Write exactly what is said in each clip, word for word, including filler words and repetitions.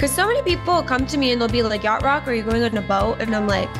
Because so many people come to me and they'll be like, yacht rock, are you going on a boat? And I'm like,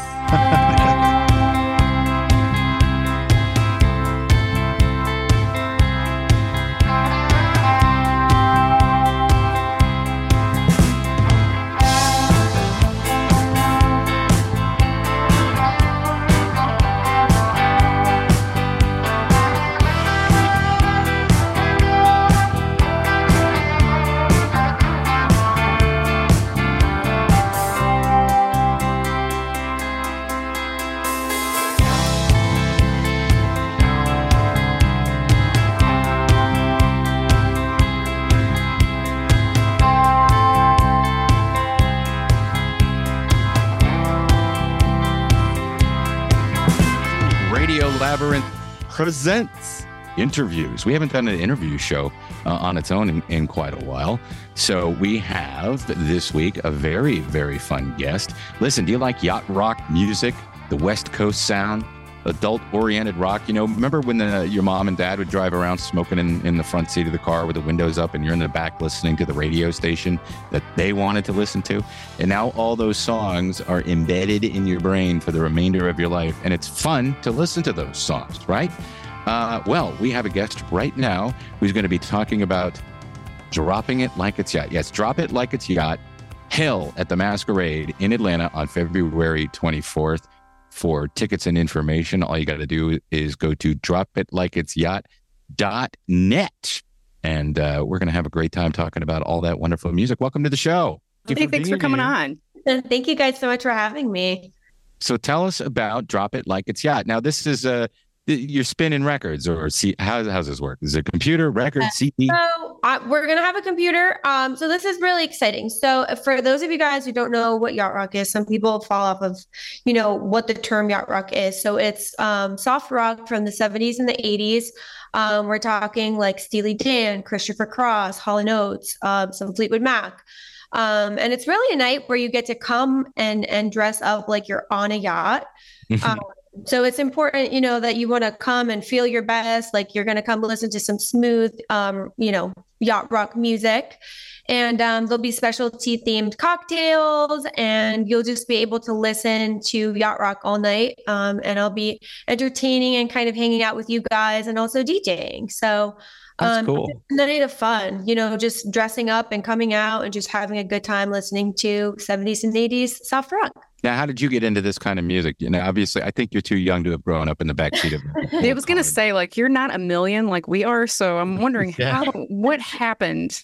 Labyrinth presents interviews. We haven't done an interview show uh, on its own in, in quite a while. So we have this week a very, very fun guest. Listen, do you like yacht rock music, the West Coast sound, adult-oriented rock? You know, remember when the, your mom and dad would drive around smoking in, in the front seat of the car with the windows up and you're in the back listening to the radio station that they wanted to listen to? And now all those songs are embedded in your brain for the remainder of your life. And it's fun to listen to those songs, right? Uh, well, we have a guest right now who's going to be talking about Dropping It Like It's Yacht. Yes, Drop It Like It's Yacht. Hell at the Masquerade in Atlanta on February twenty-fourth. For tickets and information, all you got to do is go to drop it like it's yacht dot net. And uh, we're going to have a great time talking about all that wonderful music. Welcome to the show. Thank hey, for thanks for coming here. on. Thank you guys so much for having me. So tell us about Drop It Like It's Yacht. Now, this is a, you're spinning records, or see, how, how's this work? Is it a computer, record, C D? So uh, we're going to have a computer. Um, so this is really exciting. So for those of you guys who don't know what yacht rock is, some people fall off of, you know, what the term yacht rock is. So it's um, soft rock from the seventies and the eighties. Um, we're talking like Steely Dan, Christopher Cross, Hall and Oates, um, some Fleetwood Mac. Um, and it's really a night where you get to come and, and dress up like you're on a yacht. Um, So it's important, you know, that you want to come and feel your best, like you're going to come listen to some smooth, um, you know, yacht rock music. And um, there'll be specialty themed cocktails and you'll just be able to listen to yacht rock all night. Um, and I'll be entertaining and kind of hanging out with you guys and also DJing. So That's um, cool. It's a night of fun, you know, just dressing up and coming out and just having a good time listening to seventies and eighties soft rock. Now, how did you get into this kind of music? You know, obviously, I think you're too young to have grown up in the backseat of. I was going to say, like, you're not a million like we are. So I'm wondering Yeah. how, what happened?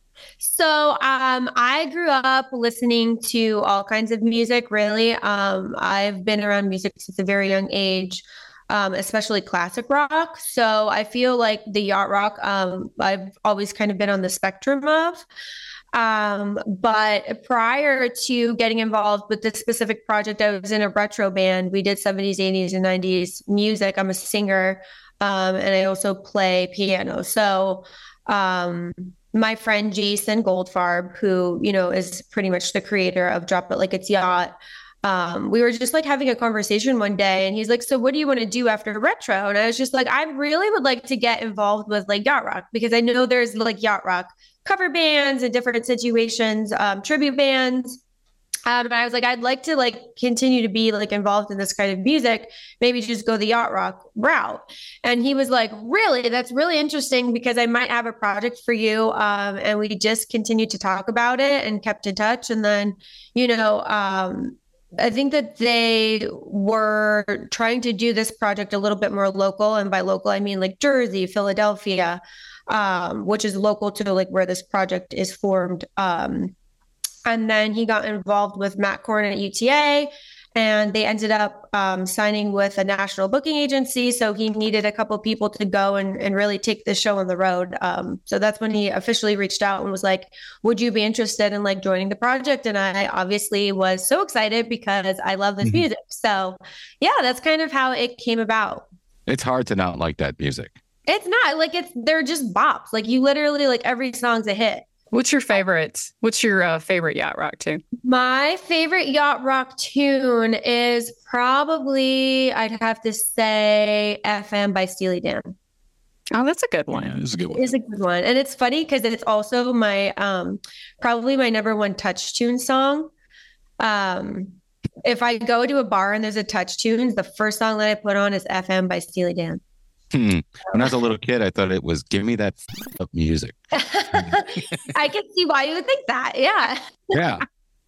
So um, I grew up listening to all kinds of music, really. Um, I've been around music since a very young age, um, especially classic rock. So I feel like the yacht rock, um, I've always kind of been on the spectrum of. Um, but prior to getting involved with this specific project, I was in a retro band. We did seventies, eighties, and nineties music. I'm a singer, um, and I also play piano. So, um, my friend Jason Goldfarb, who, you know, is pretty much the creator of Drop It Like It's Yacht, um, we were just like having a conversation one day and he's like, so what do you want to do after retro? And I was just like, I really would like to get involved with like yacht rock because I know there's like yacht rock cover bands in different situations, um, tribute bands. Um, and I was like, I'd like to like continue to be like involved in this kind of music, maybe just go the yacht rock route. And he was like, really, that's really interesting because I might have a project for you. Um, and we just continued to talk about it and kept in touch. And then, you know, um, I think that they were trying to do this project a little bit more local. And by local, I mean like Jersey, Philadelphia, um, which is local to like where this project is formed. Um, and then he got involved with Matt Korn at U T A and they ended up um, signing with a national booking agency. So he needed a couple of people to go and, and really take this show on the road. Um, so that's when he officially reached out and was like, would you be interested in like joining the project? And I obviously was so excited because I love this mm-hmm. music. So yeah, that's kind of how it came about. It's hard to not like that music. It's not like it's, they're just bops. Like you literally like every song's a hit. What's your favorite? What's your uh, favorite yacht rock tune? My favorite yacht rock tune is probably, I'd have to say F M by Steely Dan. Oh, that's a good one. Yeah, it's a good one. It is a good one. And it's funny because it's also my um probably my number one touch tune song. Um if I go to a bar and there's a touch tune, the first song that I put on is F M by Steely Dan. Hmm. When I was a little kid, I thought it was "Give Me That F- Up Music." I can see why you would think that. Yeah. Yeah.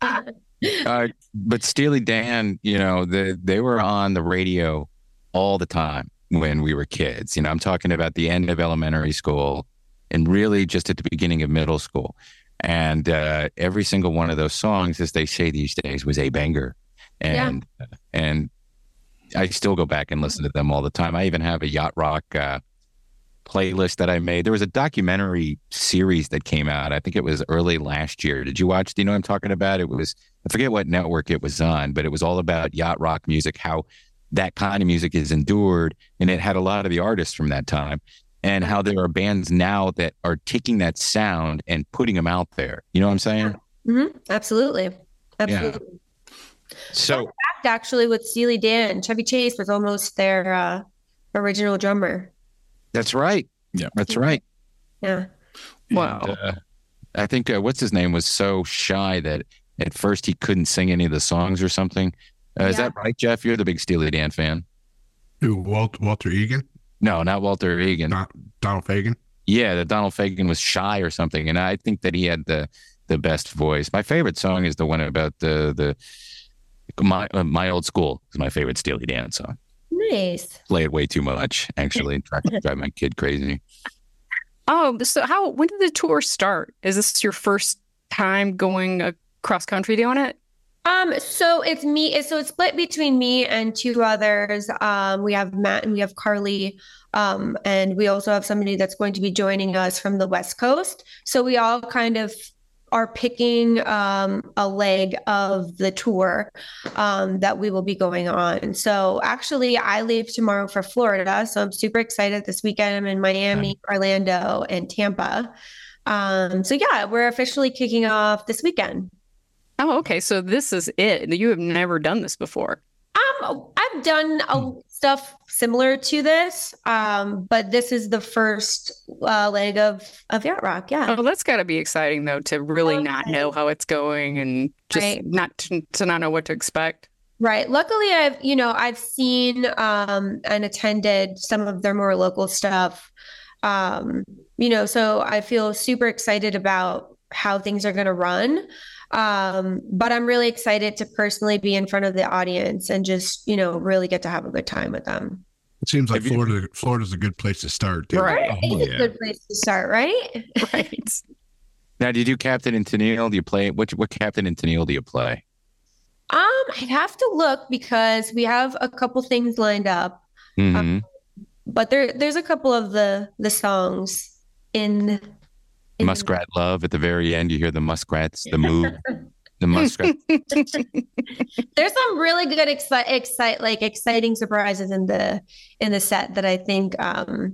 Uh, but Steely Dan, you know, the, they were on the radio all the time when we were kids. You know, I'm talking about the end of elementary school and really just at the beginning of middle school. And uh, every single one of those songs, as they say these days, was a banger. And yeah. and I still go back and listen to them all the time. I even have a yacht rock uh, playlist that I made. There was a documentary series that came out. I think it was early last year. Did you watch? Do you know what I'm talking about? It was, I forget what network it was on, but it was all about yacht rock music, how that kind of music is endured. And it had a lot of the artists from that time and how there are bands now that are taking that sound and putting them out there. You know what I'm saying? Mm-hmm. Absolutely. Absolutely. Yeah. So, Fun fact, actually, with Steely Dan, Chevy Chase was almost their uh, original drummer. That's right. Yeah, that's right. Yeah. Wow. And, uh, I think uh, what's his name was so shy that at first he couldn't sing any of the songs or something. Uh, is Yeah. that right, Jeff? You're the big Steely Dan fan. Who, Walt, Walter Egan? No, not Walter Egan. Don, Donald Fagen? Yeah, that Donald Fagen was shy or something, and I think that he had the the best voice. My favorite song is the one about the the my uh, my old school is my favorite Steely Dan song. Nice. Play it way too much, actually. Drive, drive my kid crazy. Oh, so how, when did the tour start? Is this your first time going across country doing it? Um, so it's me. So it's split between me and two others. Um, we have Matt and we have Carly. Um, and we also have somebody that's going to be joining us from the West Coast. So we all kind of are picking um, a leg of the tour um, that we will be going on. So actually, I leave tomorrow for Florida. So I'm super excited. This weekend, I'm in Miami, Orlando, and Tampa. Um, so yeah, we're officially kicking off this weekend. Oh, okay. So this is it. You have never done this before. Um, I've done a, stuff similar to this, um, but this is the first uh, leg of of Yacht Rock. Yeah. Oh, that's got to be exciting though, to really Okay. not know how it's going and just Right. not to, to not know what to expect. Right. Luckily, I've you know I've seen um, and attended some of their more local stuff. Um, you know, so I feel super excited about how things are going to run. Um, but I'm really excited to personally be in front of the audience and just, you know, really get to have a good time with them. It seems like Have you- Florida Florida's a good place to start. Too. Right. Oh, It's yeah. a good place to start, right? Right. Now, do you do Captain and Tennille? Do you play what? What Captain and Tennille do you play? Um, I'd have to look because we have a couple things lined up, hmm but there there's a couple of the the songs in, in Muskrat Love at the very end. You hear the muskrats, the move, the muskrat. There's some really good excite excite like exciting surprises in the in the set that I think um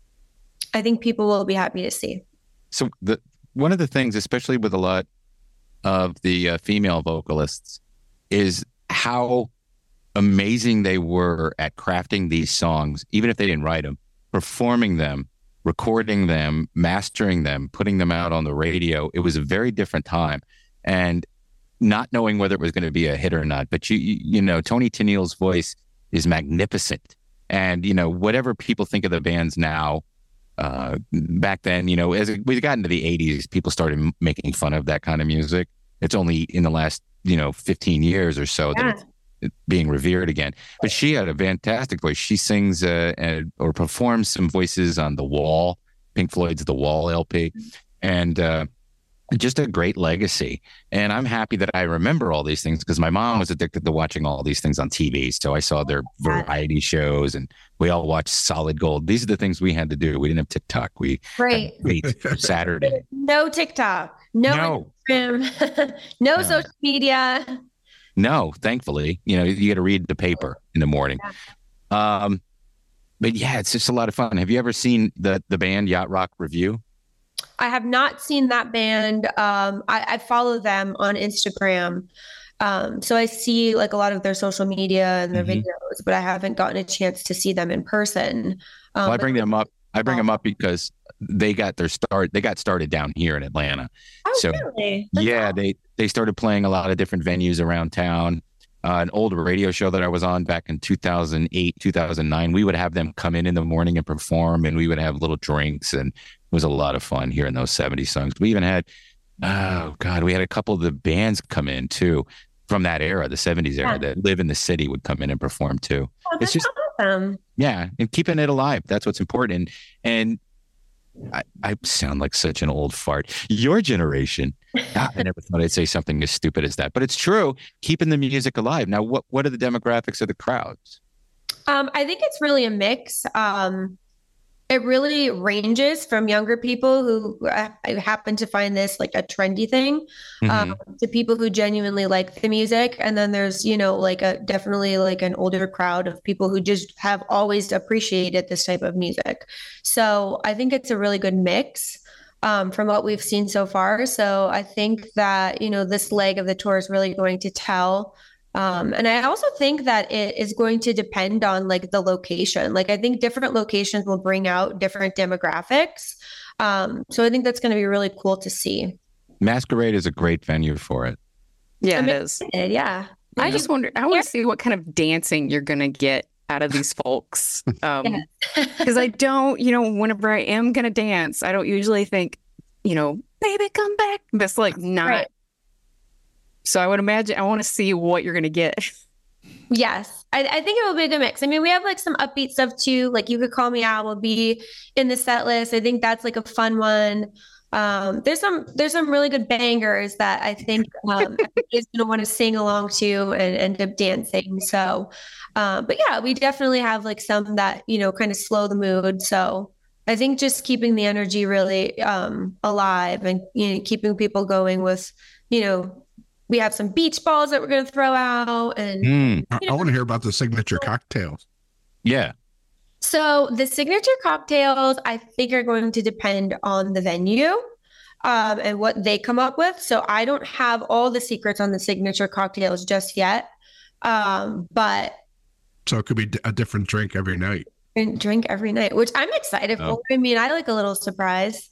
I think people will be happy to see. So the one of the things, especially with a lot of the uh, female vocalists, is how amazing they were at crafting these songs, even if they didn't write them, performing them, recording them, mastering them, putting them out on the radio. It was a very different time, and not knowing whether it was going to be a hit or not. But you, you, you know, Toni Tennille's voice is magnificent, and you know, whatever people think of the bands now. Uh, back then, you know, as we got into the eighties, people started m- making fun of that kind of music. It's only in the last, you know, fifteen years or so that it's it's being revered again. But she had a fantastic voice. She sings uh, and, or performs some voices on The Wall, Pink Floyd's The Wall L P, and uh, just a great legacy. And I'm happy that I remember all these things because my mom was addicted to watching all these things on T V. So I saw their variety shows and we all watched Solid Gold. These are the things we had to do. We didn't have TikTok. We Right. had wait for Saturday. No TikTok, no, No. Instagram, no No. social media. No, thankfully, you know, you got to read the paper in the morning. Um, but yeah, it's just a lot of fun. Have you ever seen the the band Yacht Rock Review? I have not seen that band. Um, I, I follow them on Instagram. Um, so I see like a lot of their social media and their Mhm. videos, but I haven't gotten a chance to see them in person. Um, Well, I but- bring them up I bring them up because they got their start. They got started down here in Atlanta. Oh, so really? That's yeah, awesome. they they started playing a lot of different venues around town. Uh, an old radio show that I was on back in two thousand eight, two thousand nine, we would have them come in in the morning and perform, and we would have little drinks, and it was a lot of fun hearing those seventies songs. We even had, oh God, we had a couple of the bands come in too from that era, the seventies era, Yeah. that live in the city would come in and perform too. Oh, It's that's just, awesome. yeah, and keeping it alive. That's what's important. And, and I, I sound like such an old fart. Your generation, God, I never thought I'd say something as stupid as that, but it's true. Keeping the music alive. Now, what what are the demographics of the crowds? Um, I think it's really a mix. Um, it really ranges from younger people who uh, happen to find this like a trendy thing, Mhm. um, to people who genuinely like the music. And then there's, you know, like a definitely like an older crowd of people who just have always appreciated this type of music. So I think it's a really good mix, um, from what we've seen so far. So I think that, you know, this leg of the tour is really going to tell. Um, and I also think that it is going to depend on like the location. Like I think different locations will bring out different demographics. Um, so I think that's going to be really cool to see. Masquerade is a great venue for it. Yeah, I'm it is. excited, yeah. I just wonder, I want to see what kind of dancing you're going to get out of these folks. Um, because I don't, you know, whenever I am going to dance, I don't usually think, you know, baby, come back. That's like not. Right. So I would imagine, I want to see what you're going to get. Yes, I, I think it will be a good mix. I mean, we have like some upbeat stuff too. Like You Could Call Me Out will be in the set list. I think that's like a fun one. Um, there's some there's some really good bangers that I think um, everybody's gonna want to sing along to and end up dancing. So, uh, but yeah, we definitely have like some that you know kind of slow the mood. So I think just keeping the energy really um, alive and you know keeping people going with you know. We have some beach balls that we're going to throw out. And Mm, I, You I know- want to hear about the signature cocktails. yeah. so the signature cocktails, I think, are going to depend on the venue um, and what they come up with. So I don't have all the secrets on the signature cocktails just yet. Um, but So it could be d- a different drink every night. I drink every night, which I'm excited Oh. for. I mean, I like a little surprise.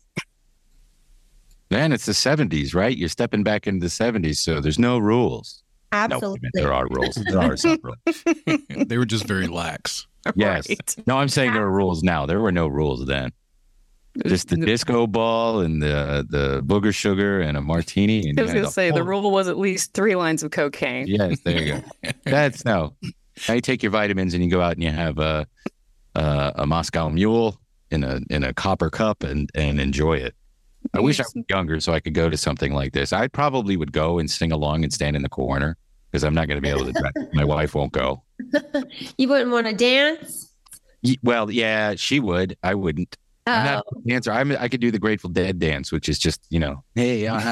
Man, it's the seventies, right? You're stepping back into the seventies, so there's no rules. No, I Absolutely. mean, there are rules. There are some rules. They were just very lax. Yes. Right. No, I'm saying there are rules now. There were no rules then. Just the disco ball and the the booger sugar and a martini. And I was you had going to say, the whole- rule was at least three lines of cocaine. Yes, there you go. That's no. Now you take your vitamins and you go out and you have a a, a Moscow Mule in a in a copper cup and and enjoy it. I wish I was younger so I could go to something like this. I probably would go and sing along and stand in the corner because I'm not going to be able to. Drive. My wife won't go. You wouldn't want to dance? Ye- Well, yeah, she would. I wouldn't. I'm not Oh, a dancer. I'm, I could do the Grateful Dead dance, which is just, you know, hey, uh,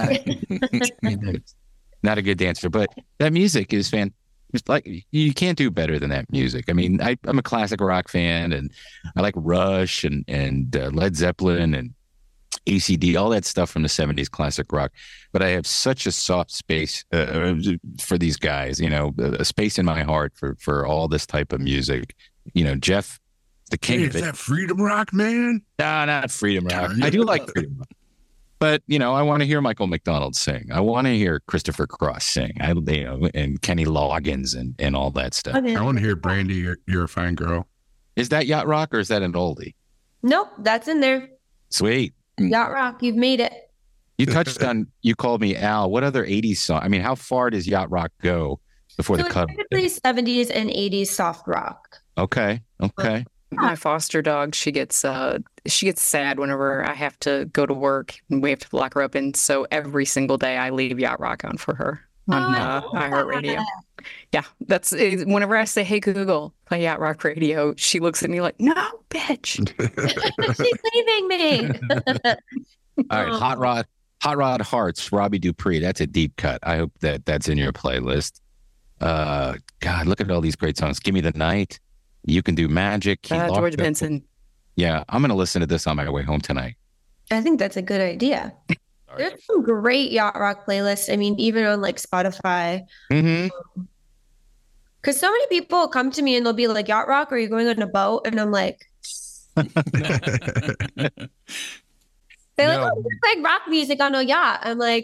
not a good dancer, but that music is fan. It's like you can't do better than that music. I mean, I, I'm a classic rock fan, and I like Rush and and uh, Led Zeppelin and A C D, all that stuff from the seventies classic rock. But I have such a soft space uh, for these guys. You know, a space in my heart for for all this type of music. You know, Jeff, the king Hey, of is it. that Freedom Rock, man? No, not Freedom Rock. Turn I it do like up. Freedom Rock. But, you know, I want to hear Michael McDonald sing. I want to hear Christopher Cross sing. I, you know, and Kenny Loggins and, and all that stuff. okay. I want to hear Brandy, you're, you're a fine girl. Is that Yacht Rock or is that an oldie? Nope, that's in there. Sweet. Yacht Rock, you've made it. You touched on, you called me Al. What other eighties song? I mean, how far does Yacht Rock go before So the it's cut? typically seventies and eighties soft rock. Okay. Okay. My foster dog, she gets uh she gets sad whenever I have to go to work and we have to lock her up. And so every single day I leave Yacht Rock on for her on Oh, I uh, love iHeartRadio. that. Yeah, that's it. Whenever I say, "Hey Google, play Yacht Rock Radio," she looks at me like, "No, bitch." She's leaving me. All right. Hot Rod, Hot Rod Hearts, Robbie Dupree. That's a deep cut. I hope that that's in your playlist. Uh, God, look at all these great songs. Give Me the Night. You Can Do Magic. Key Uh, Largo. George Benson. Yeah, I'm going to listen to this on my way home tonight. I think that's a good idea. There's some great yacht rock playlists. I mean, even on like Spotify. Mm-hmm. Because so many people come to me and they'll be like, yacht rock, are you going on a boat? And I'm like, They're No. like, oh, it's like rock music on a yacht. I'm like,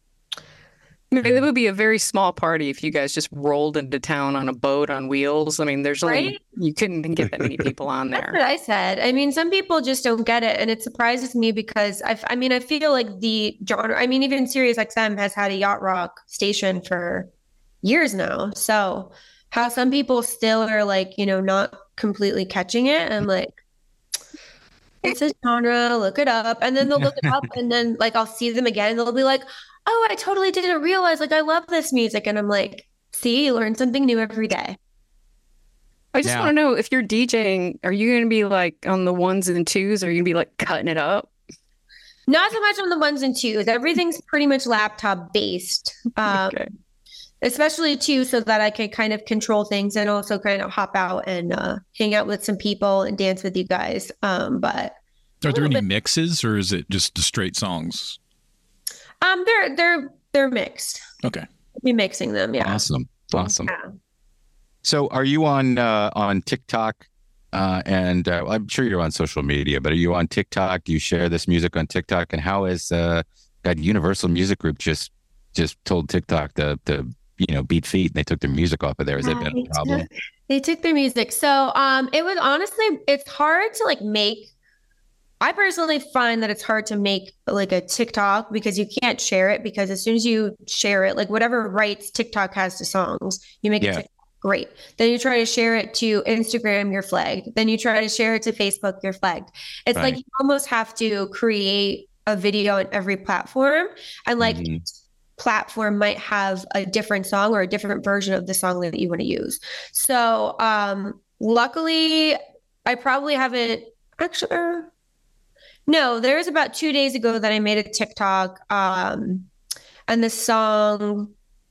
Maybe it would be a very small party if you guys just rolled into town on a boat on wheels. I mean, there's only Right? you couldn't even get that many people on that's there. what I said. I mean, some people just don't get it, and it surprises me because I, I mean, I feel like the genre. I mean, even Sirius X M has had a yacht rock station for years now. So, how some people still are like, you know, not completely catching it, and like, it's a genre. Look it up, and then they'll look it up, and then like I'll see them again, and they'll be like, "Oh, I totally didn't realize. Like, I love this music," and I'm like, "See, you learn something new every day." I just Now- want to know if you're DJing, are you going to be like on the ones and twos, or are you going to be like cutting it up? Not so much on the ones and twos. Everything's pretty much laptop based. Um, Okay. especially too, so that I can kind of control things and also kind of hop out and uh, hang out with some people and dance with you guys. Um, but Are there little any bit- mixes or is it just the straight songs? um, they're they're they're mixed. Okay. Be mixing them, yeah. Awesome. Awesome. Yeah. So are you on uh, on TikTok? Uh, and uh, I'm sure you're on social media, but are you on TikTok? Do you share this music on TikTok? And how is uh, that Universal Music Group just just told TikTok to to you know beat feet and they took their music off of there? Has that been a They problem? took- They took their music. So um it was honestly it's hard to like make I personally find that it's hard to make like a TikTok because you can't share it because as soon as you share it, like whatever rights TikTok has to songs, you make Yeah. it TikTok. Great. Then you try to share it to Instagram, you're flagged. Then you try to share it to Facebook, you're flagged. It's like Right. you almost have to create a video on every platform. And like Mhm. each platform might have a different song or a different version of the song that you want to use. So um luckily I probably haven't actually uh, no, there was about two days ago that I made a TikTok um and the song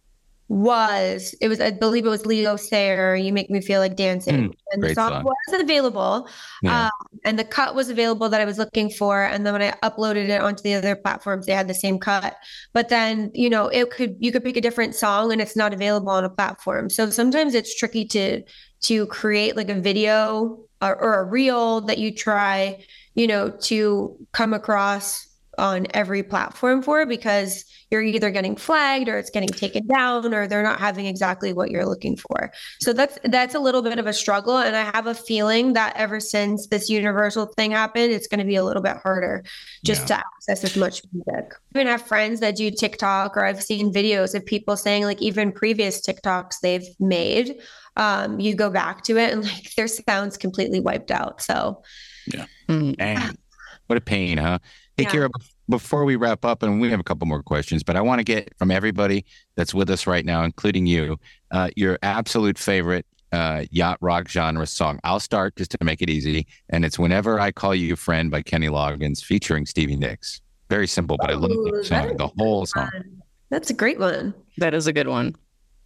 was it was I believe it was Leo Sayer, You Make Me Feel Like Dancing. Mm, and the great song song. was available. Yeah. Um, and the cut was available that I was looking for. And then when I uploaded it onto the other platforms, they had the same cut. But then, you know, it could you could pick a different song and it's not available on a platform. So sometimes it's tricky to to create like a video or, or a reel that you try, you know, to come across on every platform for because you're either getting flagged or it's getting taken down or they're not having exactly what you're looking for. So that's that's a little bit of a struggle. And I have a feeling that ever since this universal thing happened, it's going to be a little bit harder just to access as much music. I even have friends that do TikTok or I've seen videos of people saying like even previous TikToks they've made, um, you go back to it and like their sound's completely wiped out. So Mm. Man, what a pain, huh? Hey, Yeah. Kira, bef- before we wrap up, and we have a couple more questions, but I want to get from everybody that's with us right now, including you, uh, your absolute favorite uh, yacht rock genre song. I'll start just to make it easy, and it's Whenever I Call You Friend by Kenny Loggins featuring Stevie Nicks. Very simple, but I love Ooh, the that song, is the whole song. that's a great one. That is a good one.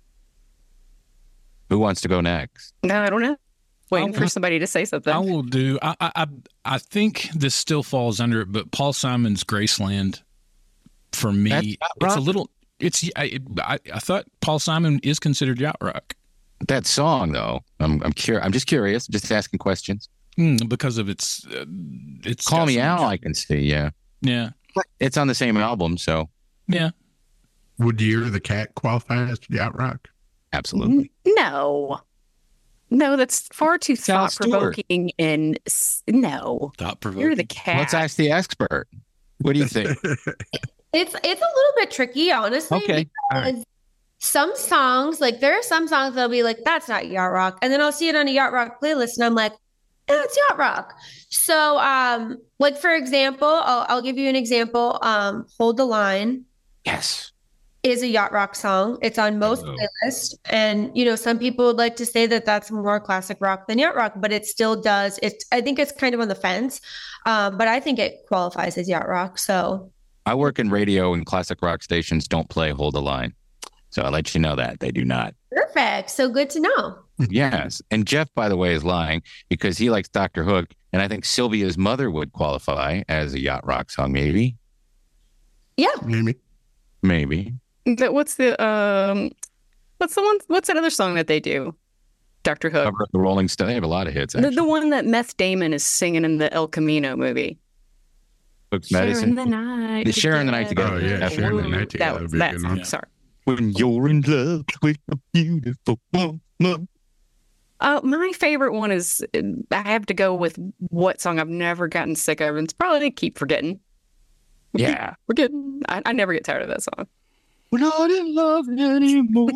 Who wants to go next? No, I don't know. Waiting I'll- for somebody to say something. I will do. I, I I I think this still falls under it, but Paul Simon's Graceland, for me, That's yacht it's a rock? little. It's I, I I thought Paul Simon is considered yacht rock That song, though, I'm I'm curious. I'm just curious, just asking questions. mm, because of its. Uh, it's Call got Me some- Al, I can see. Yeah, Yeah, it's on the same album, so yeah. Would Year of the Cat qualify as yacht rock? absolutely. No. No, that's far too Jon thought provoking and s- no. Thought You're provoking. the cat. Let's ask the expert. What do you think? It's it's a little bit tricky, honestly. Okay. All right. because some songs, like there are some songs that'll be like, that's not yacht rock. And then I'll see it on a yacht rock playlist and I'm like, oh, it's yacht rock. So um, like for example, I'll I'll give you an example. Um, Hold the Line Yes. is a yacht rock song. It's on most Oh. playlists. And, you know, some people would like to say that that's more classic rock than yacht rock, but it still does. It's, I think it's kind of on the fence. Um, but I think it qualifies as yacht rock. So I work in radio and classic rock stations don't play Hold the Line. So I'll let you know that they do not. perfect. So good to know. Yes. And Jeff, by the way, is lying because he likes Doctor Hook. And I think Sylvia's Mother would qualify as a yacht rock song, maybe. Yeah. Maybe. Maybe. That- what's the um what's the one what's that other song that they do? Doctor Hook. Cover of the Rolling Stone. They have a lot of hits. The, the one that Meth Damon is singing in the El Camino movie. Hook's Medicine. Sharing the night. The Sharing the Night Together. Oh, yeah. That's Sharing the one. Night Together. That was, would be a that's, good one. Yeah. sorry. When you're in love with a beautiful woman. Uh, my favorite one is, I have to go with what song I've never gotten sick of, and it's probably Keep Forgetting. Yeah. Forgetting. I, I never get tired of that song. We're not in love anymore.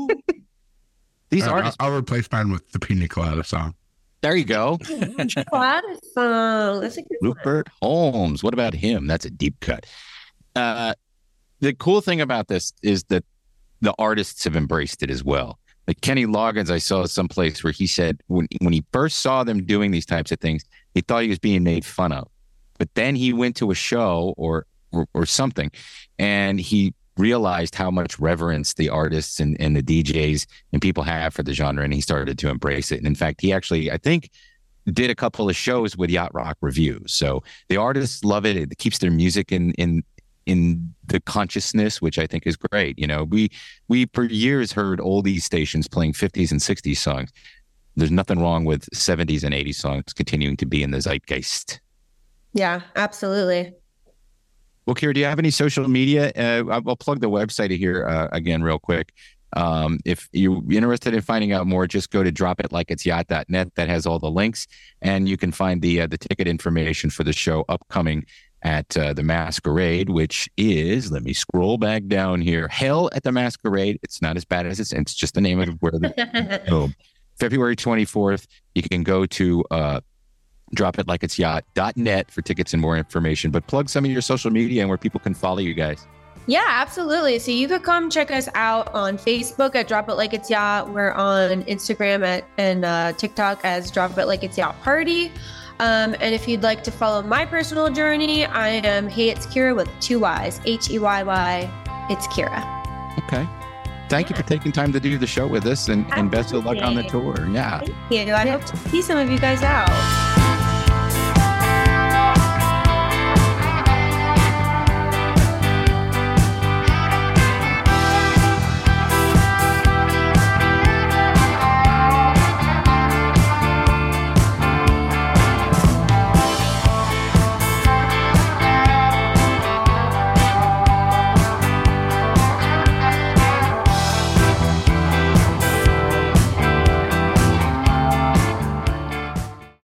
These Uh, artists. I'll, I'll replace mine with the Pina Colada song. There you go. What a song. That's a good one. Rupert Holmes. What about him? That's a deep cut. Uh, the cool thing about this is that the artists have embraced it as well. Like Kenny Loggins, I saw someplace where he said when when he first saw them doing these types of things, he thought he was being made fun of. But then he went to a show or or, or something, and he realized how much reverence the artists and, and the D Js and people have for the genre, and he started to embrace it. And in fact, he actually, I think, did a couple of shows with Yacht Rock Reviews. So the artists love it. It keeps their music in in in the consciousness, which I think is great. You know, we we for years heard oldies stations playing fifties and sixties songs. There's nothing wrong with seventies and eighties songs continuing to be in the zeitgeist. Yeah, absolutely. Well, Kira, do you have any social media? Uh, I'll plug the website here uh, again real quick. Um, if you're interested in finding out more, just go to drop it like it's yacht dot net. That has all the links, and you can find the uh, the ticket information for the show upcoming at uh, the Masquerade, which is, let me scroll back down here, Hell at the Masquerade. It's not as bad as it's, it's just the name of where the oh, February twenty-fourth. You can go to uh, drop it like it's yacht dot net for tickets and more information, but plug some of your social media and where people can follow you guys. Yeah, absolutely. So you could come check us out on Facebook at Drop It Like It's Yacht. We're on Instagram at and uh, TikTok as Drop It Like It's Yacht Party. Um, and if you'd like to follow my personal journey, I am Hey It's Kira with two Y's, H E Y Y. It's Kira. Okay. Thank you for taking time to do the show with us, and, and best of luck on the tour. Yeah. Thank you. I hope to see some of you guys out.